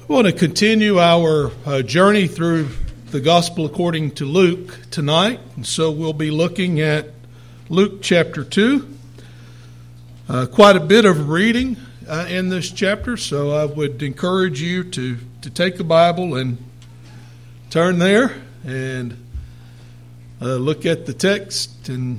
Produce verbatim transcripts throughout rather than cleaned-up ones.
I want to continue our uh, journey through the Gospel according to Luke tonight. And so we'll be looking at Luke chapter two. Uh, quite a bit of reading uh, in this chapter, so I would encourage you to, to take the Bible and turn there and uh, look at the text, and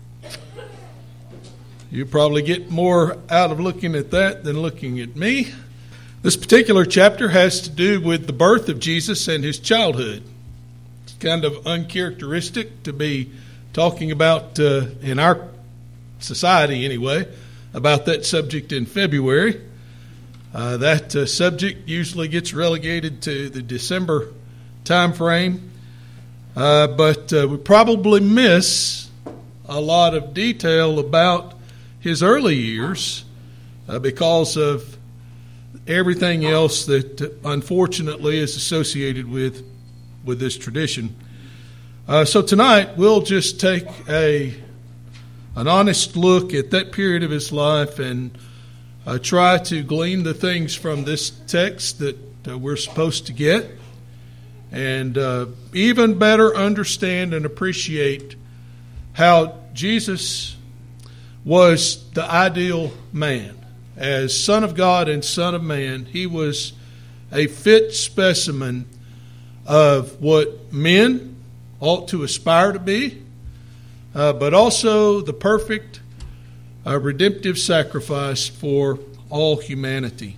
you probably get more out of looking at that than looking at me. This particular chapter has to do with the birth of Jesus and his childhood. It's kind of uncharacteristic to be talking about, uh, in our society anyway, about that subject in February. Uh, that uh, subject usually gets relegated to the December time frame. Uh, but uh, we probably miss a lot of detail about his early years uh, because of everything else that uh, unfortunately is associated with with this tradition. Uh, so tonight we'll just take a an honest look at that period of his life and uh, try to glean the things from this text that uh, we're supposed to get, and uh, even better understand and appreciate how Jesus was the ideal man. As Son of God and Son of Man, he was a fit specimen of what men ought to aspire to be, uh, but also the perfect uh, redemptive sacrifice for all humanity.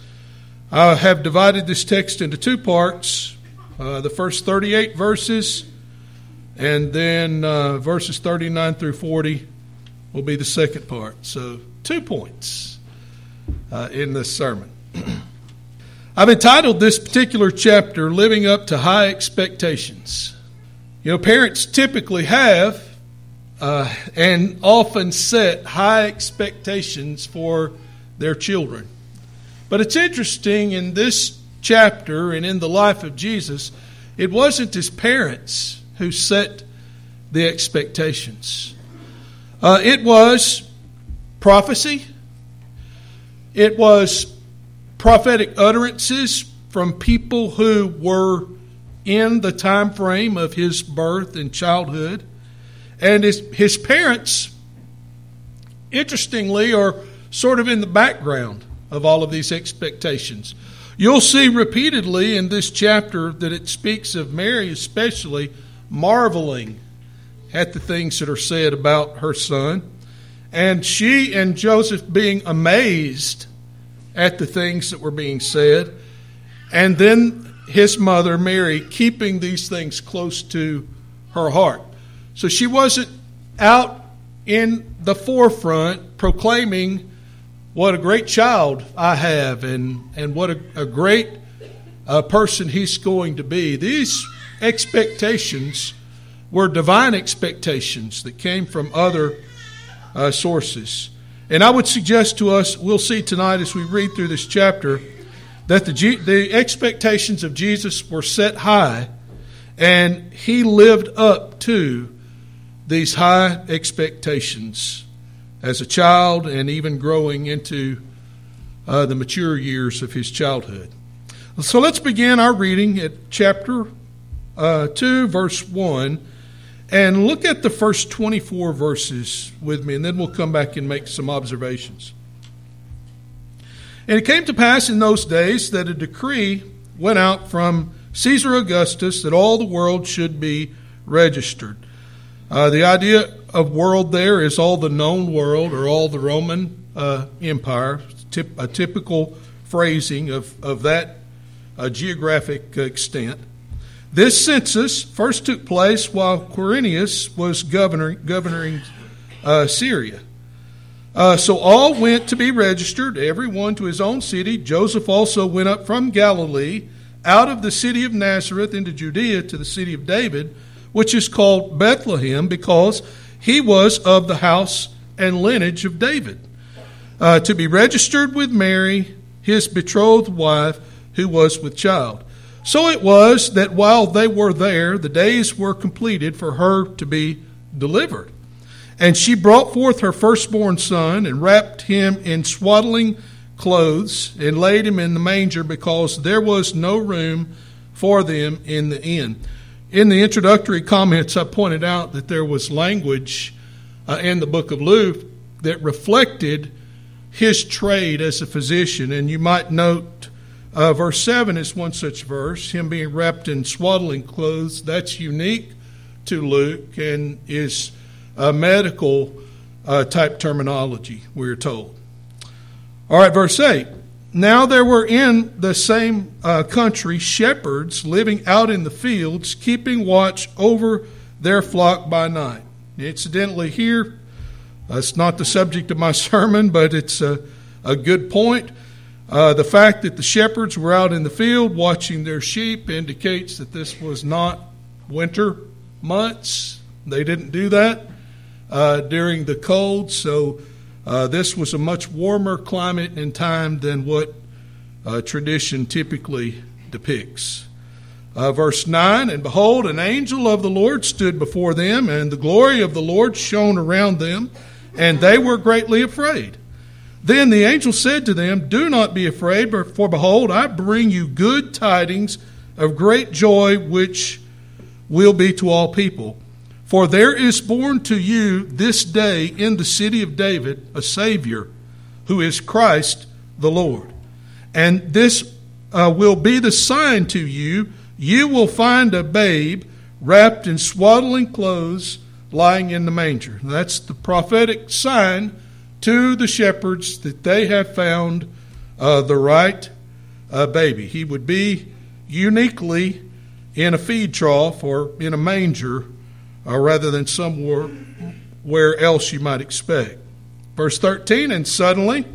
I have divided this text into two parts, uh, the first thirty-eight verses, and then uh, verses thirty-nine through forty will be the second part. So two points Uh, in this sermon. I've entitled this particular chapter, Living Up to High Expectations. You know, parents typically have uh, and often set high expectations for their children. But it's interesting, in this chapter and in the life of Jesus, it wasn't his parents who set the expectations. Uh, it was prophecy. It was prophetic utterances from people who were in the time frame of his birth and childhood. And his, his parents, interestingly, are sort of in the background of all of these expectations. You'll see repeatedly in this chapter that it speaks of Mary especially marveling at the things that are said about her son, and she and Joseph being amazed at the things that were being said, and then his mother, Mary, keeping these things close to her heart. So she wasn't out in the forefront proclaiming what a great child I have and, and what a, a great uh, person he's going to be. These expectations were divine expectations that came from other Uh, sources. And I would suggest to us, we'll see tonight as we read through this chapter, that the, G- the expectations of Jesus were set high, and he lived up to these high expectations as a child and even growing into uh, the mature years of his childhood. So let's begin our reading at chapter uh, two, verse one. And look at the first twenty-four verses with me, and then we'll come back and make some observations. And it came to pass in those days that a decree went out from Caesar Augustus that all the world should be registered. Uh, the idea of world there is all the known world or all the Roman uh, Empire, tip, a typical phrasing of, of that uh, geographic extent. This census first took place while Quirinius was governor, governing uh, Syria. Uh, so all went to be registered, every one to his own city. Joseph also went up from Galilee, out of the city of Nazareth into Judea to the city of David, which is called Bethlehem, because he was of the house and lineage of David, uh, to be registered with Mary, his betrothed wife, who was with child. So it was that while they were there, the days were completed for her to be delivered. And she brought forth her firstborn son and wrapped him in swaddling clothes and laid him in the manger because there was no room for them in the inn. In the introductory comments, I pointed out that there was language uh, in the book of Luke that reflected his trade as a physician. And you might note uh, verse seven is one such verse, him being wrapped in swaddling clothes. That's unique to Luke and is a medical uh, type terminology, we're told. All right, verse eight. Now there were in the same uh, country shepherds living out in the fields, keeping watch over their flock by night. Incidentally, here, uh, it's not the subject of my sermon, but it's a, a good point. Uh, the fact that the shepherds were out in the field watching their sheep indicates that this was not winter months. They didn't do that uh, during the cold, so Uh, this was a much warmer climate and time than what uh, tradition typically depicts. Uh, verse nine, and behold, an angel of the Lord stood before them, and the glory of the Lord shone around them, and they were greatly afraid. Then the angel said to them, do not be afraid, for behold, I bring you good tidings of great joy, which will be to all people. For there is born to you this day in the city of David a Savior, who is Christ the Lord. And this uh, will be the sign to you. You will find a babe wrapped in swaddling clothes lying in the manger. That's the prophetic sign to the shepherds that they have found uh, the right uh, baby. He would be uniquely in a feed trough or in a manger, Uh, rather than somewhere where else you might expect. Verse thirteen, and suddenly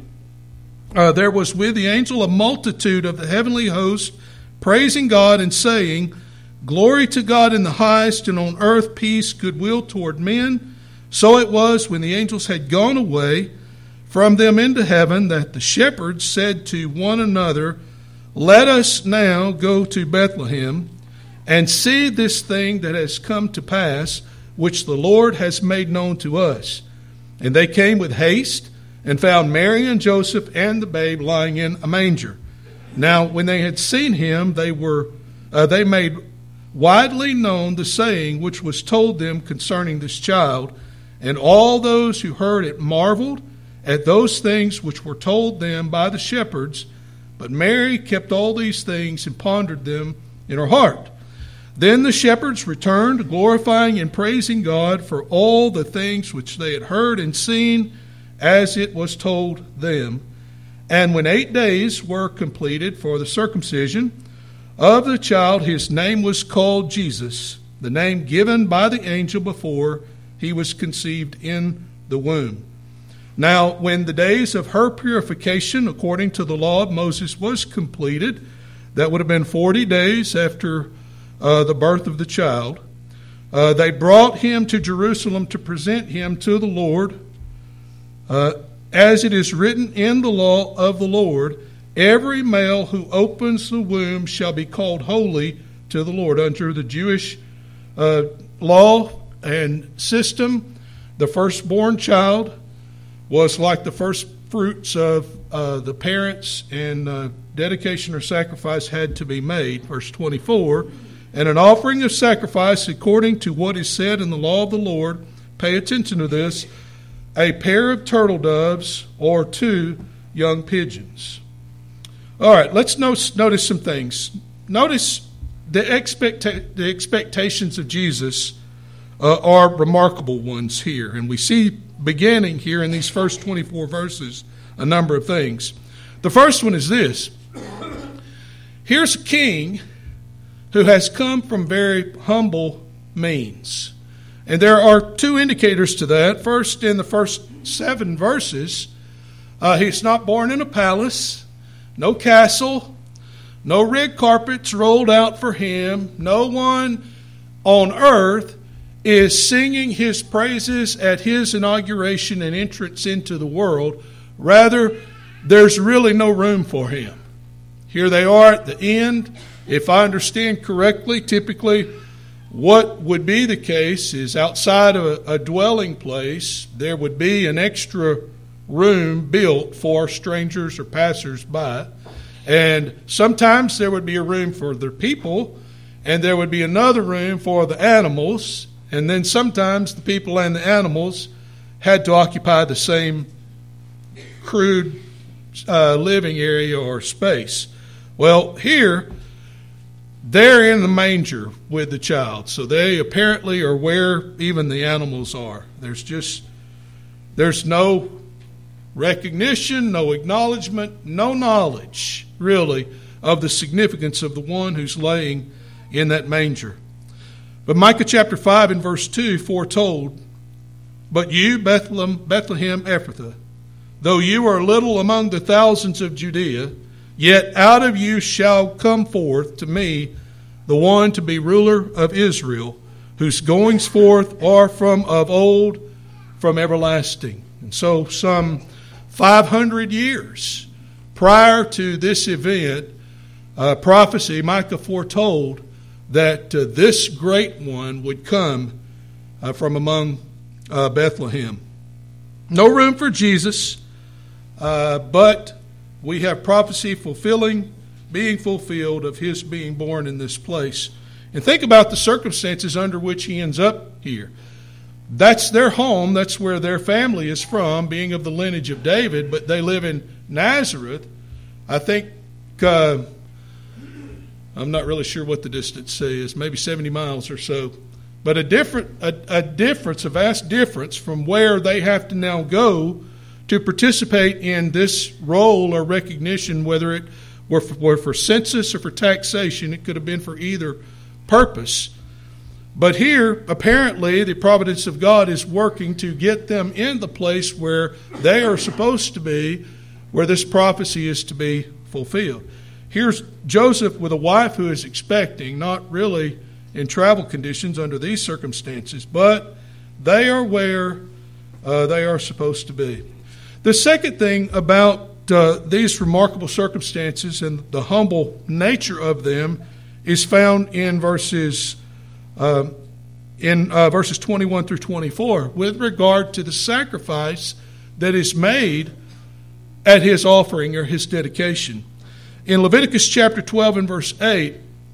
uh, there was with the angel a multitude of the heavenly host, praising God and saying, glory to God in the highest, and on earth peace, goodwill toward men. So it was when the angels had gone away from them into heaven that the shepherds said to one another, let us now go to Bethlehem and see this thing that has come to pass, which the Lord has made known to us. And they came with haste, and found Mary and Joseph and the babe lying in a manger. Now when they had seen him, they were uh, they made widely known the saying which was told them concerning this child. And all those who heard it marveled at those things which were told them by the shepherds. But Mary kept all these things and pondered them in her heart. Then the shepherds returned, glorifying and praising God for all the things which they had heard and seen, as it was told them. And when eight days were completed for the circumcision of the child, his name was called Jesus, the name given by the angel before he was conceived in the womb. Now, when the days of her purification, according to the law of Moses, was completed, that would have been forty days after Uh, the birth of the child, uh, they brought him to Jerusalem to present him to the Lord. Uh, as it is written in the law of the Lord, every male who opens the womb shall be called holy to the Lord. Under the Jewish uh, law and system, the firstborn child was like the first fruits of uh, the parents, and uh, dedication or sacrifice had to be made. Verse twenty-four, and an offering of sacrifice according to what is said in the law of the Lord, pay attention to this, a pair of turtle doves or two young pigeons. All right, let's notice some things. Notice the, expecta- the expectations of Jesus uh, are remarkable ones here. And we see beginning here in these first twenty-four verses a number of things. The first one is this. Here's a king who has come from very humble means. And there are two indicators to that. First, in the first seven verses, uh, he's not born in a palace, no castle, no red carpets rolled out for him. No one on earth is singing his praises at his inauguration and entrance into the world. Rather, there's really no room for him. Here they are at the end. If I understand correctly, typically what would be the case is outside of a, a dwelling place, there would be an extra room built for strangers or passers-by. And sometimes there would be a room for the people, and there would be another room for the animals, and then sometimes the people and the animals had to occupy the same crude uh, living area or space. Well, here, they're in the manger with the child, so they apparently are where even the animals are. There's just, there's no recognition, no acknowledgement, no knowledge, really, of the significance of the one who's laying in that manger. But Micah chapter five and verse two foretold, "But you, Bethlehem, Bethlehem Ephrathah, though you are little among the thousands of Judea, yet out of you shall come forth to me the one to be ruler of Israel, whose goings forth are from of old, from everlasting." And so some five hundred years prior to this event, uh, prophecy, Micah foretold that uh, this great one would come uh, from among uh, Bethlehem. No room for Jesus, uh, but we have prophecy fulfilling, being fulfilled of his being born in this place. And think about the circumstances under which he ends up here. That's their home. That's where their family is from, being of the lineage of David, but they live in Nazareth. I think, uh, I'm not really sure what the distance is, maybe seventy miles or so. But a different, a, a difference, a vast difference from where they have to now go to participate in this role or recognition, whether it were for, were for census or for taxation. It could have been for either purpose. But here, apparently, the providence of God is working to get them in the place where they are supposed to be, where this prophecy is to be fulfilled. Here's Joseph with a wife who is expecting, not really in travel conditions under these circumstances, but they are where uh, they are supposed to be. The second thing about uh, these remarkable circumstances and the humble nature of them is found in verses uh, in uh, verses twenty-one through twenty-four with regard to the sacrifice that is made at his offering or his dedication. In Leviticus chapter twelve and verse eight,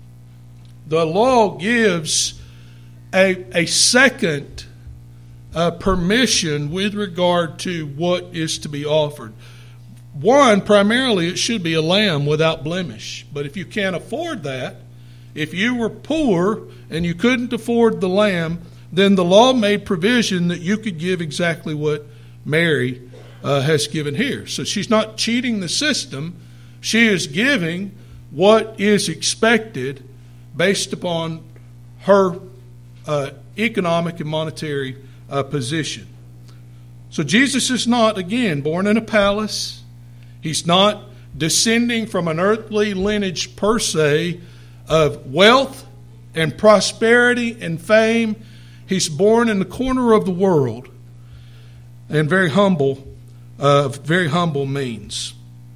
the law gives a, a second uh, permission with regard to what is to be offered. One, primarily it should be a lamb without blemish. But if you can't afford that, if you were poor and you couldn't afford the lamb, then the law made provision that you could give exactly what Mary uh, has given here. So she's not cheating the system. She is giving what is expected based upon her uh, economic and monetary uh, position. So Jesus is not, again, born in a palace. He's not descending from an earthly lineage per se of wealth and prosperity and fame. He's born in the corner of the world and very humble, uh, very humble means.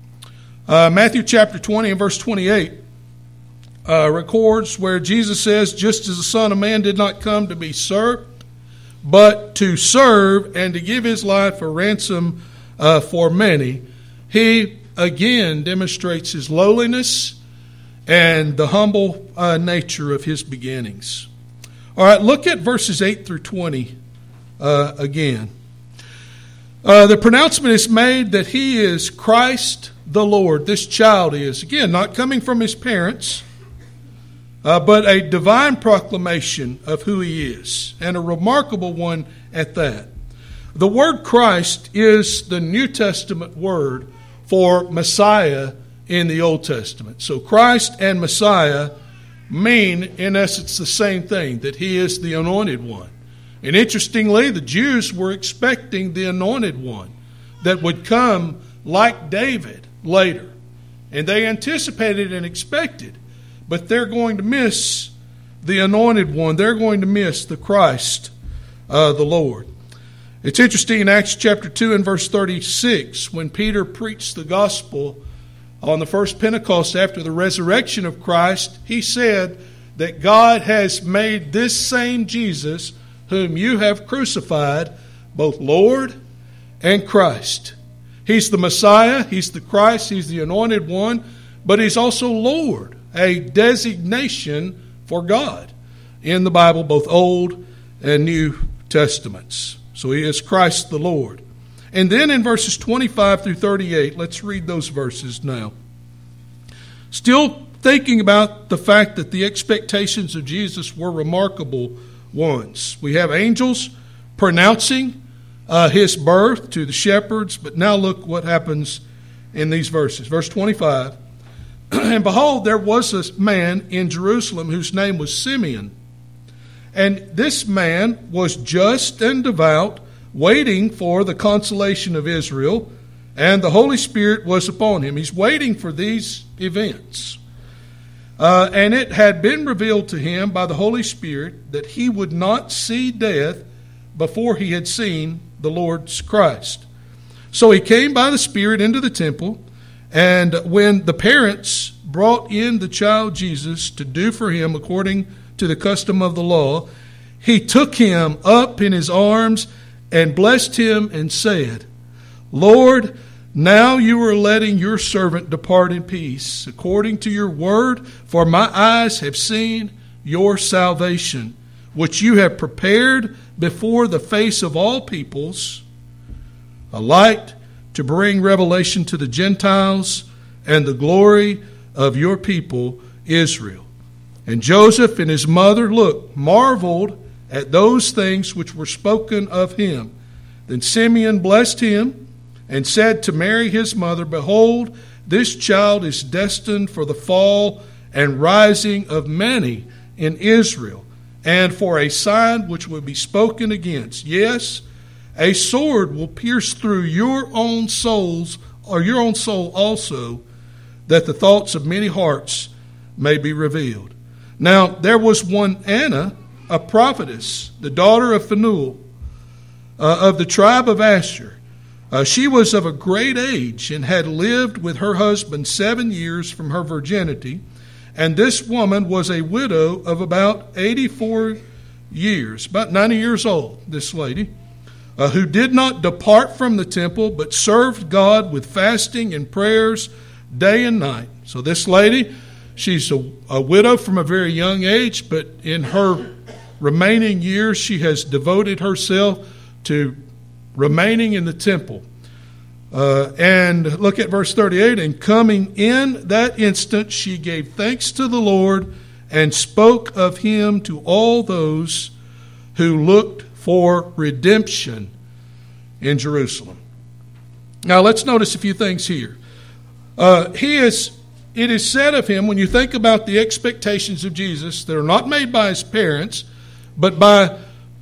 Uh, Matthew chapter twenty and verse twenty-eight uh, records where Jesus says, "Just as the Son of Man did not come to be served, but to serve and to give his life a ransom uh, for many," he again demonstrates his lowliness and the humble uh, nature of his beginnings. All right, look at verses eight through twenty uh, again. Uh, the pronouncement is made that he is Christ the Lord. This child is, again, not coming from his parents, uh, but a divine proclamation of who he is, and a remarkable one at that. The word Christ is the New Testament word for Messiah in the Old Testament. So Christ and Messiah mean, in essence, the same thing, that he is the anointed one. And interestingly, the Jews were expecting the anointed one that would come like David later. And they anticipated and expected, but they're going to miss the anointed one. They're going to miss the Christ, uh, the Lord. It's interesting in Acts chapter two and verse thirty-six, when Peter preached the gospel on the first Pentecost after the resurrection of Christ, he said that God has made this same Jesus, whom you have crucified, both Lord and Christ. He's the Messiah, He's the Christ, He's the Anointed One, but He's also Lord, a designation for God in the Bible, both Old and New Testaments. So He is Christ the Lord. And then in verses twenty-five through thirty-eight, let's read those verses now. Still thinking about the fact that the expectations of Jesus were remarkable ones. We have angels pronouncing uh, His birth to the shepherds, but now look what happens in these verses. Verse twenty-five, and behold, there was a man in Jerusalem whose name was Simeon. And this man was just and devout, waiting for the consolation of Israel, and the Holy Spirit was upon him. He's waiting for these events. Uh, and it had been revealed to him by the Holy Spirit that he would not see death before he had seen the Lord's Christ. So he came by the Spirit into the temple, and when the parents brought in the child Jesus to do for him according to the custom of the law, he took him up in his arms and blessed him and said, Lord, now you are letting your servant depart in peace, according to your word, for my eyes have seen your salvation, which you have prepared before the face of all peoples, a light to bring revelation to the Gentiles and the glory of your people Israel. And Joseph and his mother, look, marveled at those things which were spoken of him. Then Simeon blessed him and said to Mary his mother, Behold, this child is destined for the fall and rising of many in Israel, and for a sign which will be spoken against. Yes, a sword will pierce through your own souls, or your own soul also, that the thoughts of many hearts may be revealed. Now there was one Anna, a prophetess, the daughter of Phanuel, uh, of the tribe of Asher. Uh, she was of a great age and had lived with her husband seven years from her virginity. And this woman was a widow of about eighty-four years, about ninety years old, this lady, uh, who did not depart from the temple, but served God with fasting and prayers day and night. So this lady, she's a, a widow from a very young age, but in her remaining years, she has devoted herself to remaining in the temple. Uh, and look at verse thirty-eight. And coming in that instant, she gave thanks to the Lord and spoke of him to all those who looked for redemption in Jerusalem. Now let's notice a few things here. Uh, he is, it is said of him, when you think about the expectations of Jesus, that are not made by his parents, but by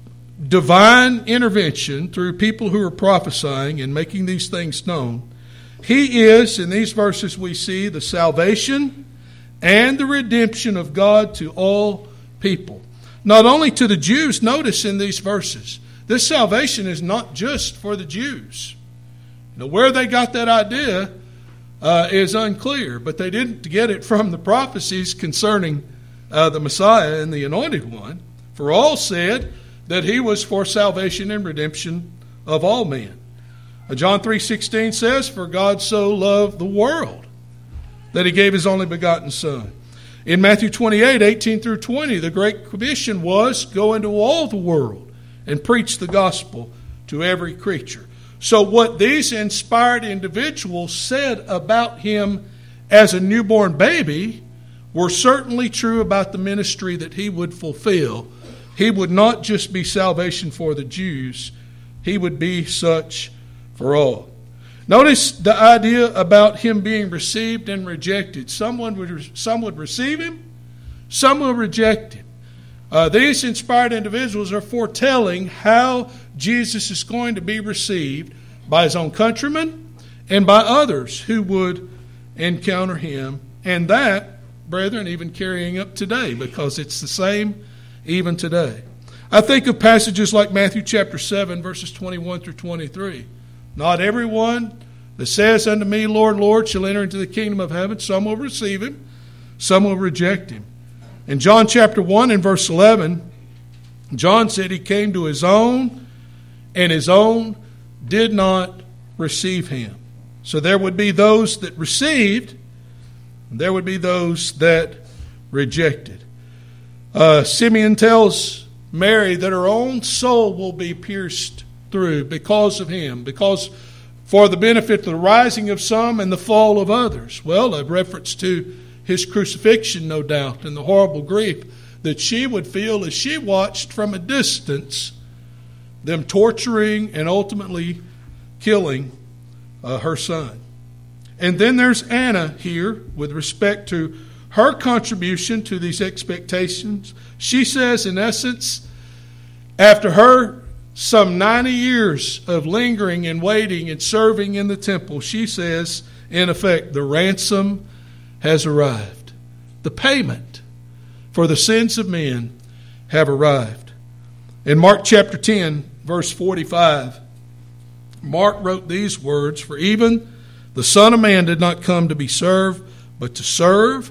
divine intervention through people who are prophesying and making these things known. He is, in these verses we see, the salvation and the redemption of God to all people. Not only to the Jews, notice in these verses, this salvation is not just for the Jews. Now, where they got that idea uh, is unclear, but they didn't get it from the prophecies concerning uh, the Messiah and the Anointed One. For all said that he was for salvation and redemption of all men. John three sixteen says, For God so loved the world that he gave his only begotten Son. In Matthew twenty-eight, eighteen through twenty, the Great Commission was, Go into all the world and preach the gospel to every creature. So what these inspired individuals said about him as a newborn baby were certainly true about the ministry that he would fulfill. He would not just be salvation for the Jews. He would be such for all. Notice the idea about him being received and rejected. Someone would, some would receive him, some will reject him. Uh, these inspired individuals are foretelling how Jesus is going to be received by his own countrymen and by others who would encounter him. And that, brethren, even carrying up today, because it's the same even today. I think of passages like Matthew chapter seven, verses twenty-one through twenty-three. Not everyone that says unto me, Lord, Lord, shall enter into the kingdom of heaven. Some will receive him, some will reject him. In John chapter one and verse eleven, John said he came to his own, and his own did not receive him. So there would be those that received, and there would be those that rejected. Uh, Simeon tells Mary that her own soul will be pierced through because of him, because for the benefit of the rising of some and the fall of others. Well, a reference to his crucifixion, no doubt, and the horrible grief that she would feel as she watched from a distance them torturing and ultimately killing uh, her son. And then there's Anna here with respect to her contribution to these expectations. She says, in essence, after her some ninety years of lingering and waiting and serving in the temple, she says, in effect, the ransom has arrived. The payment for the sins of men have arrived. In Mark chapter ten, verse forty-five, Mark wrote these words, "For even the Son of Man did not come to be served, but to serve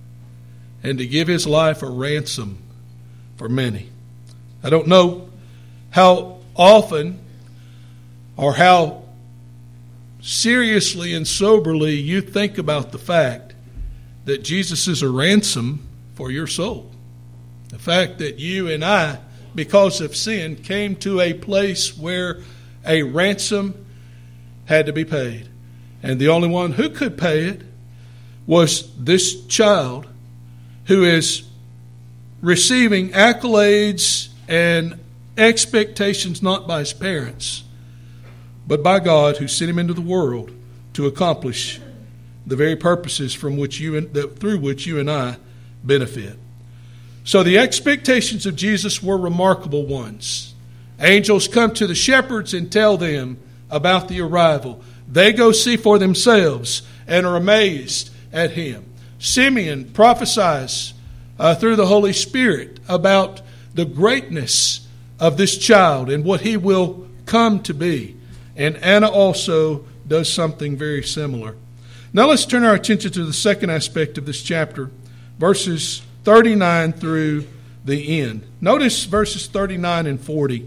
and to give his life a ransom for many." I don't know how often or how seriously and soberly you think about the fact that Jesus is a ransom for your soul. The fact that you and I, because of sin, came to a place where a ransom had to be paid. And the only one who could pay it was this child who is receiving accolades and expectations not by his parents, but by God, who sent him into the world to accomplish the very purposes from which you and, that, through which you and I benefit. So the expectations of Jesus were remarkable ones. Angels come to the shepherds and tell them about the arrival. They go see for themselves and are amazed at him. Simeon prophesies uh, through the Holy Spirit about the greatness of this child and what he will come to be. And Anna also does something very similar. Now let's turn our attention to the second aspect of this chapter, verses thirty-nine through the end. Notice verses thirty-nine and forty.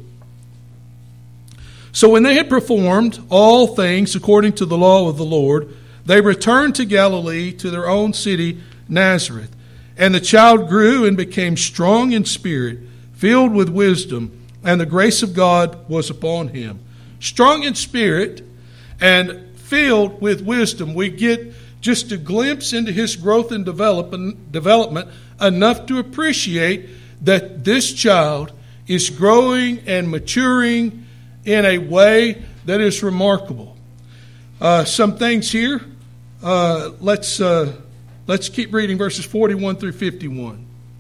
"So when they had performed all things according to the law of the Lord, they returned to Galilee, to their own city, Nazareth. And the child grew and became strong in spirit, filled with wisdom, and the grace of God was upon him." Strong in spirit and filled with wisdom. We get just a glimpse into his growth and development, development enough to appreciate that this child is growing and maturing in a way that is remarkable. Uh, some things here. Uh, let's uh, let's keep reading verses forty-one through fifty-one.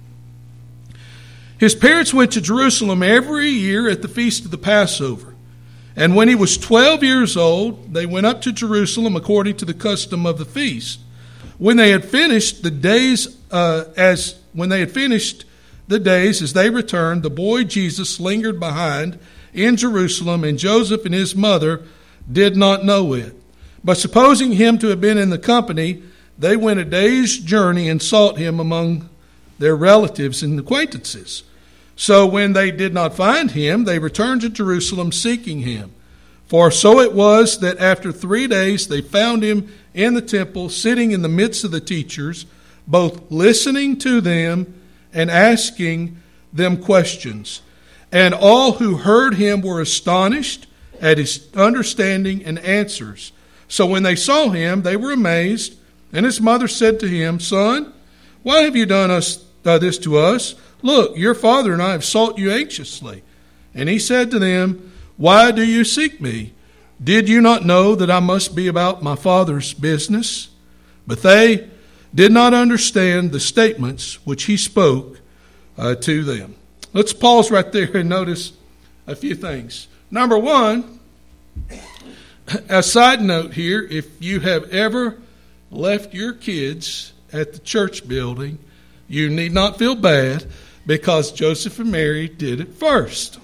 "His parents went to Jerusalem every year at the feast of the Passover. And when he was twelve years old, they went up to Jerusalem according to the custom of the feast. When they had finished the days, uh, as when they had finished the days as they returned, the boy Jesus lingered behind in Jerusalem, and Joseph and his mother did not know it. But supposing him to have been in the company, they went a day's journey and sought him among their relatives and acquaintances. So when they did not find him, they returned to Jerusalem seeking him. For so it was that after three days they found him in the temple, sitting in the midst of the teachers, both listening to them and asking them questions. And all who heard him were astonished at his understanding and answers. So when they saw him, they were amazed. And his mother said to him, 'Son, why have you done us uh, this to us? Look, your father and I have sought you anxiously.' And he said to them, 'Why do you seek me? Did you not know that I must be about my father's business?' But they did not understand the statements which he spoke uh, to them." Let's pause right there and notice a few things. Number one, a side note here, if you have ever left your kids at the church building, you need not feel bad, because Joseph and Mary did it first.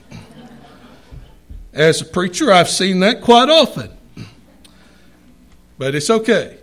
As a preacher, I've seen that quite often. But it's okay.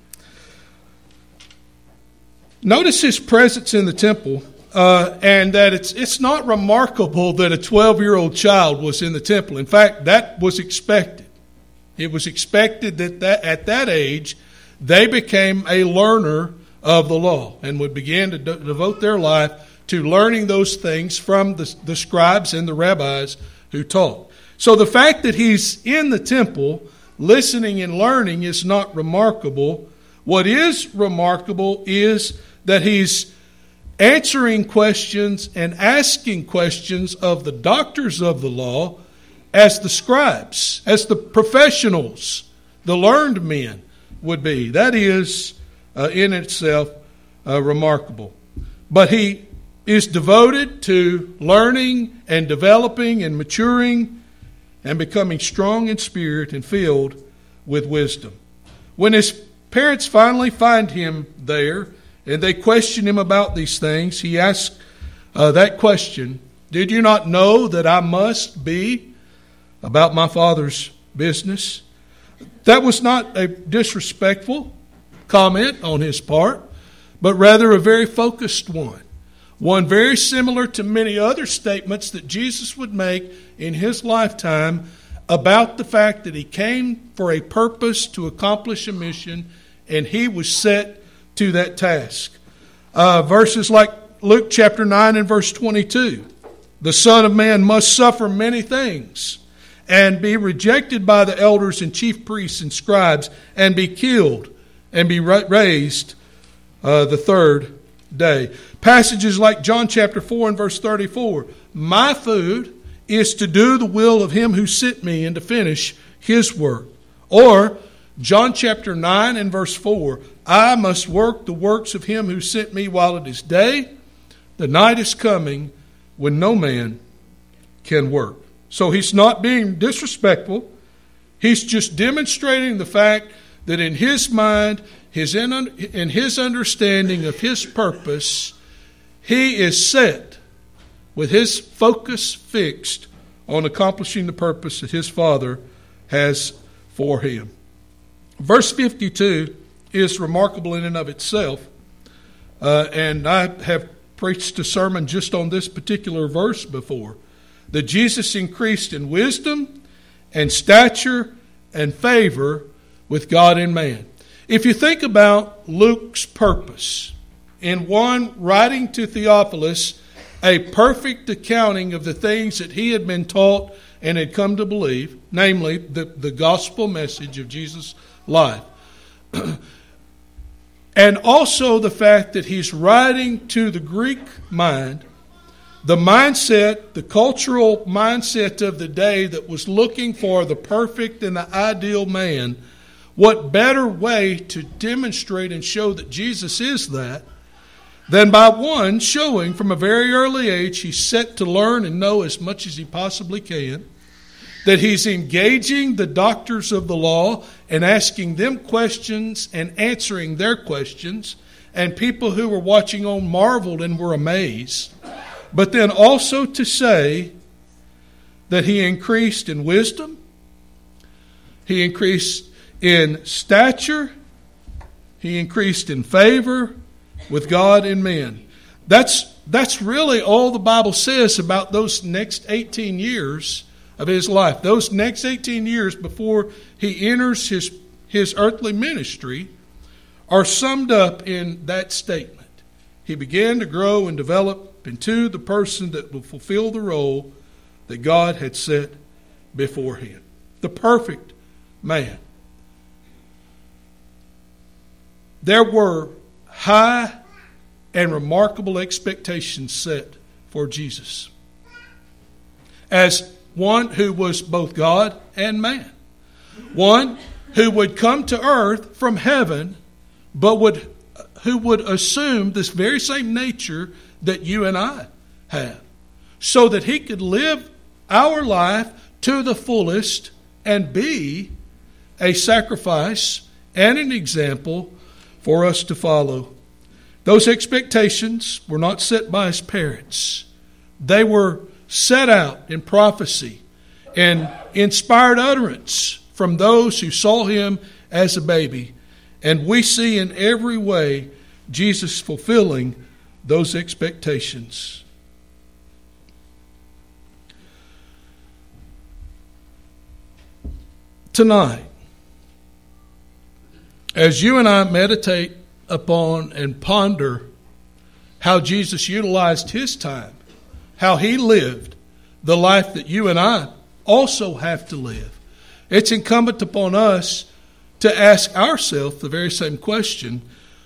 Notice his presence in the temple, uh, and that it's it's not remarkable that a twelve-year-old child was in the temple. In fact, that was expected. It was expected that, that at that age they became a learner of the law and would begin to de- devote their life to learning those things from the, the scribes and the rabbis who taught. So the fact that he's in the temple listening and learning is not remarkable. What is remarkable is that he's answering questions and asking questions of the doctors of the law as the scribes, as the professionals, the learned men would be. That is uh, in itself uh, remarkable. But he is devoted to learning and developing and maturing and becoming strong in spirit and filled with wisdom. When his parents finally find him there and they question him about these things, he asks uh, that question, "Did you not know that I must be about my Father's business?" That was not a disrespectful comment on his part, but rather a very focused one. One very similar to many other statements that Jesus would make in his lifetime about the fact that he came for a purpose to accomplish a mission, and he was set to that task. Uh, verses like Luke chapter nine and verse twenty-two. "The Son of Man must suffer many things and be rejected by the elders and chief priests and scribes and be killed and be raised uh, the third day." Passages like John chapter four and verse thirty-four. "My food is to do the will of him who sent me and to finish his work." Or John chapter nine and verse four. "I must work the works of him who sent me while it is day. The night is coming when no man can work." So he's not being disrespectful. He's just demonstrating the fact that in his mind, his in, in his understanding of his purpose, he is set with his focus fixed on accomplishing the purpose that his Father has for him. Verse fifty-two is remarkable in and of itself. Uh, and I have preached a sermon just on this particular verse before. That Jesus increased in wisdom and stature and favor with God and man. If you think about Luke's purpose, in one writing to Theophilus a perfect accounting of the things that he had been taught and had come to believe, namely the, the gospel message of Jesus' life. And also the fact that he's writing to the Greek mind, the mindset, the cultural mindset of the day that was looking for the perfect and the ideal man. What better way to demonstrate and show that Jesus is that than by one showing from a very early age he's set to learn and know as much as he possibly can, that he's engaging the doctors of the law and asking them questions and answering their questions, and people who were watching on marveled and were amazed. But then also to say that he increased in wisdom, he increased in stature, he increased in favor with God and men. That's, that's really all the Bible says about those next eighteen years of his life. Those next eighteen years before he enters his, his earthly ministry are summed up in that statement. He began to grow and develop into the person that will fulfill the role that God had set before him. The perfect man. There were high and remarkable expectations set for Jesus as one who was both God and man. One who would come to earth from heaven, but would who would assume this very same nature that you and I have, so that he could live our life to the fullest and be a sacrifice and an example for us to follow. Those expectations were not set by his parents. They were set out in prophecy and inspired utterance from those who saw him as a baby. And we see in every way Jesus fulfilling those expectations. tonight, as you and I meditate upon and ponder how Jesus utilized his time, how he lived the life that you and I also have to live, it's incumbent upon us to ask ourselves the very same question: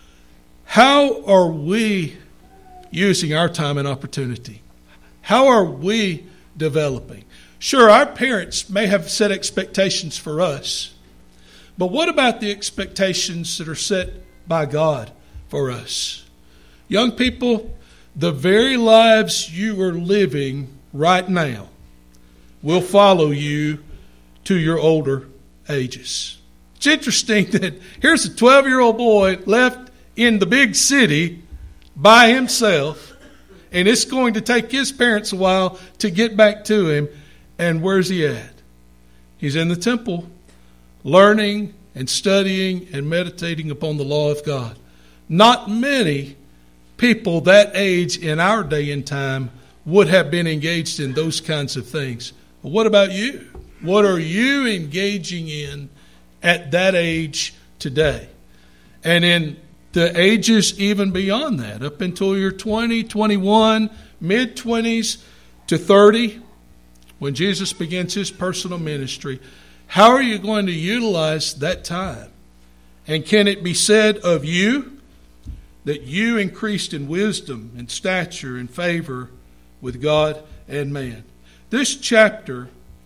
how are we using our time and opportunity? How are we developing? Sure, our parents may have set expectations for us, but what about the expectations that are set by God for us? Young people, the very lives you are living right now will follow you to your older ages. It's interesting that here's a twelve-year-old boy left in the big city by himself, and it's going to take his parents a while to get back to him. And where's he at? He's in the temple, learning and studying and meditating upon the law of God. Not many people that age in our day and time would have been engaged in those kinds of things. But what about you? What are you engaging in at that age today? And in the ages even beyond that, up until you're twenty, twenty-one, mid-twenties to thirty, when Jesus begins his personal ministry, how are you going to utilize that time? And can it be said of you that you increased in wisdom and stature and favor with God and man? This chapter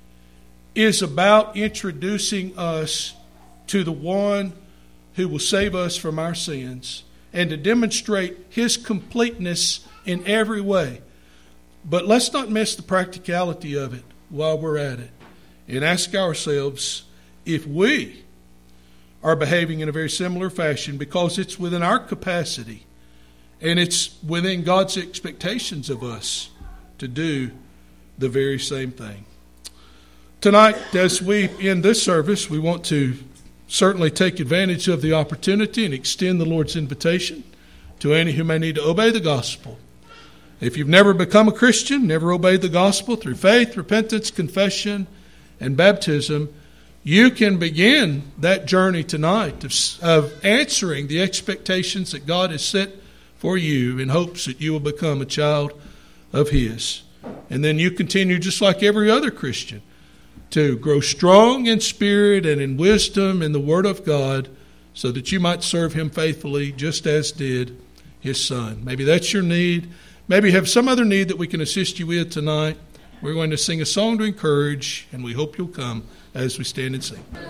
is about introducing us to the one who will save us from our sins and to demonstrate his completeness in every way. But let's not miss the practicality of it while we're at it and ask ourselves if we are behaving in a very similar fashion, because it's within our capacity and it's within God's expectations of us to do the very same thing. Tonight, as we end this service, we want to certainly take advantage of the opportunity and extend the Lord's invitation to any who may need to obey the gospel. If you've never become a Christian, never obeyed the gospel through faith, repentance, confession, and baptism, you can begin that journey tonight of, of answering the expectations that God has set for you in hopes that you will become a child of his. And then you continue just like every other Christian to grow strong in spirit and in wisdom in the Word of God so that you might serve him faithfully just as did his Son. Maybe that's your need. Maybe you have some other need that we can assist you with tonight. We're going to sing a song to encourage, and we hope you'll come as we stand and sing.